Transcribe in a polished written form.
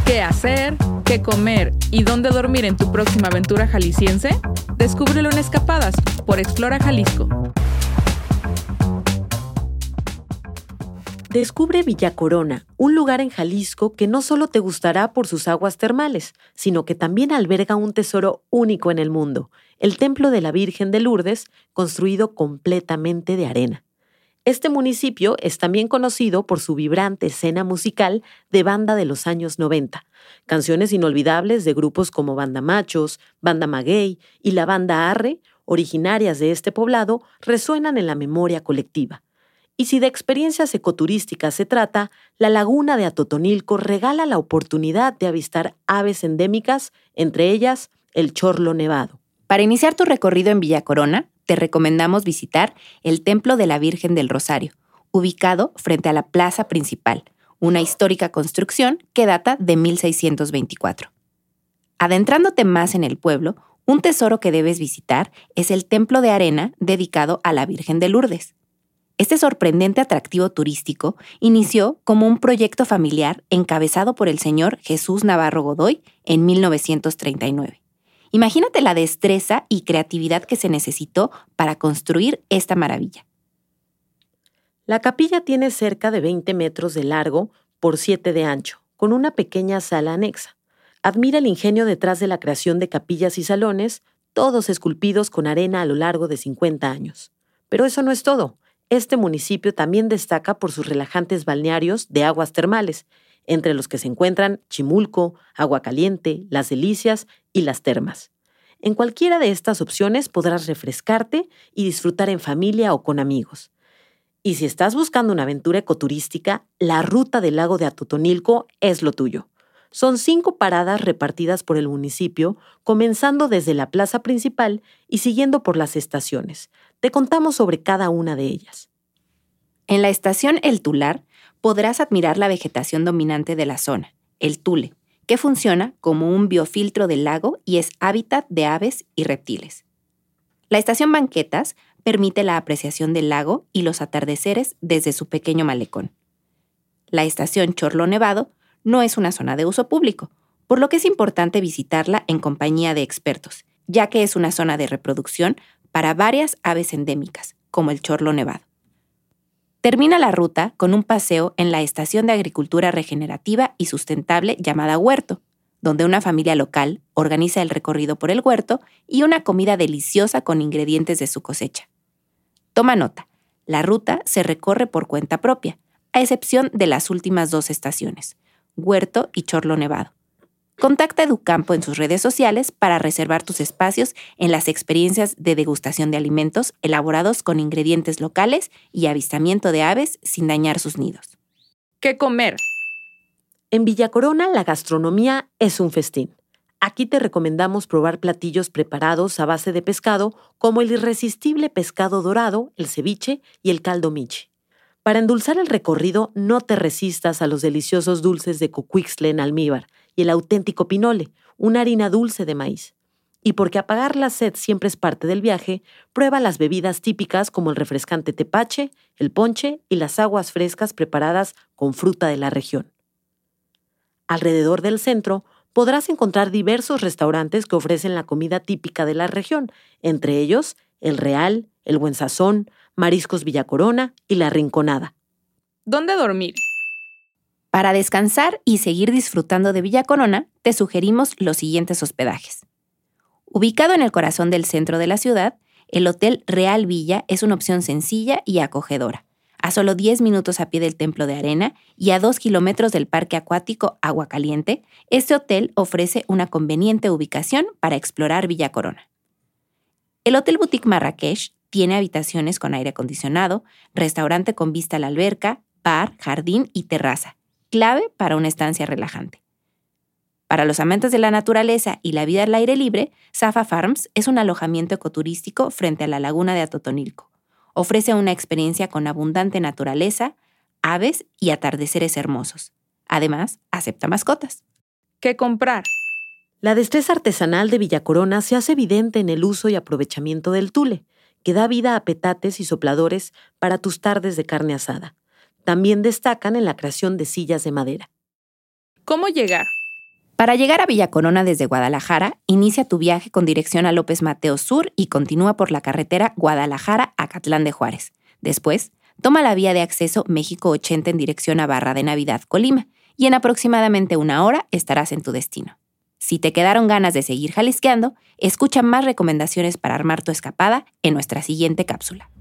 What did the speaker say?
¿Qué hacer, qué comer y dónde dormir en tu próxima aventura jalisciense? Descúbrelo en Escapadas por Explora Jalisco. Descubre Villa Corona, un lugar en Jalisco que no solo te gustará por sus aguas termales, sino que también alberga un tesoro único en el mundo, el Templo de la Virgen de Lourdes, construido completamente de arena. Este municipio es también conocido por su vibrante escena musical de banda de los años 90, canciones inolvidables de grupos como Banda Machos, Banda Maguey y la Banda Arre, originarias de este poblado, resuenan en la memoria colectiva. Y si de experiencias ecoturísticas se trata, la laguna de Atotonilco regala la oportunidad de avistar aves endémicas, entre ellas el chorlo nevado. Para iniciar tu recorrido en Villa Corona, te recomendamos visitar el Templo de la Virgen del Rosario, ubicado frente a la plaza principal, una histórica construcción que data de 1624. Adentrándote más en el pueblo, un tesoro que debes visitar es el Templo de Arena dedicado a la Virgen de Lourdes. Este sorprendente atractivo turístico inició como un proyecto familiar encabezado por el señor Jesús Navarro Godoy en 1939. Imagínate la destreza y creatividad que se necesitó para construir esta maravilla. La capilla tiene cerca de 20 metros de largo por 7 de ancho, con una pequeña sala anexa. Admira el ingenio detrás de la creación de capillas y salones, todos esculpidos con arena a lo largo de 50 años. Pero eso no es todo. Este municipio también destaca por sus relajantes balnearios de aguas termales, entre los que se encuentran Chimulco, Agua Caliente, Las Delicias y Las Termas. En cualquiera de estas opciones podrás refrescarte y disfrutar en familia o con amigos. Y si estás buscando una aventura ecoturística, la ruta del lago de Atotonilco es lo tuyo. Son 5 paradas repartidas por el municipio, comenzando desde la plaza principal y siguiendo por las estaciones. Te contamos sobre cada una de ellas. En la estación El Tular podrás admirar la vegetación dominante de la zona, el tule, que funciona como un biofiltro del lago y es hábitat de aves y reptiles. La estación Banquetas permite la apreciación del lago y los atardeceres desde su pequeño malecón. La estación Chorlo Nevado no es una zona de uso público, por lo que es importante visitarla en compañía de expertos, ya que es una zona de reproducción para varias aves endémicas, como el chorlo nevado. Termina la ruta con un paseo en la estación de agricultura regenerativa y sustentable llamada Huerto, donde una familia local organiza el recorrido por el huerto y una comida deliciosa con ingredientes de su cosecha. Toma nota, la ruta se recorre por cuenta propia, a excepción de las últimas 2 estaciones, Huerto y Chorlo Nevado. Contacta a Educampo en sus redes sociales para reservar tus espacios en las experiencias de degustación de alimentos elaborados con ingredientes locales y avistamiento de aves sin dañar sus nidos. ¿Qué comer? En Villa Corona, la gastronomía es un festín. Aquí te recomendamos probar platillos preparados a base de pescado, como el irresistible pescado dorado, el ceviche y el caldo michi. Para endulzar el recorrido, no te resistas a los deliciosos dulces de Cocuixtle en almíbar y el auténtico pinole, una harina dulce de maíz. Y porque apagar la sed siempre es parte del viaje, prueba las bebidas típicas como el refrescante tepache, el ponche y las aguas frescas preparadas con fruta de la región. Alrededor del centro podrás encontrar diversos restaurantes que ofrecen la comida típica de la región, entre ellos El Real, El Buen Sazón, Mariscos Villa Corona y La Rinconada. ¿Dónde dormir? Para descansar y seguir disfrutando de Villa Corona, te sugerimos los siguientes hospedajes. Ubicado en el corazón del centro de la ciudad, el Hotel Real Villa es una opción sencilla y acogedora. A solo 10 minutos a pie del Templo de Arena y a 2 kilómetros del Parque Acuático Agua Caliente, este hotel ofrece una conveniente ubicación para explorar Villa Corona. El Hotel Boutique Marrakech tiene habitaciones con aire acondicionado, restaurante con vista a la alberca, bar, jardín y terraza, clave para una estancia relajante. Para los amantes de la naturaleza y la vida al aire libre, Safa Farms es un alojamiento ecoturístico frente a la laguna de Atotonilco. Ofrece una experiencia con abundante naturaleza, aves y atardeceres hermosos. Además, acepta mascotas. ¿Qué comprar? La destreza artesanal de Villa Corona se hace evidente en el uso y aprovechamiento del tule, que da vida a petates y sopladores para tus tardes de carne asada. También destacan en la creación de sillas de madera. ¿Cómo llegar? Para llegar a Villa Corona desde Guadalajara, inicia tu viaje con dirección a López Mateos Sur y continúa por la carretera Guadalajara-Acatlán de Juárez. Después, toma la vía de acceso México 80 en dirección a Barra de Navidad, Colima, y en aproximadamente 1 hora estarás en tu destino. Si te quedaron ganas de seguir jalisqueando, escucha más recomendaciones para armar tu escapada en nuestra siguiente cápsula.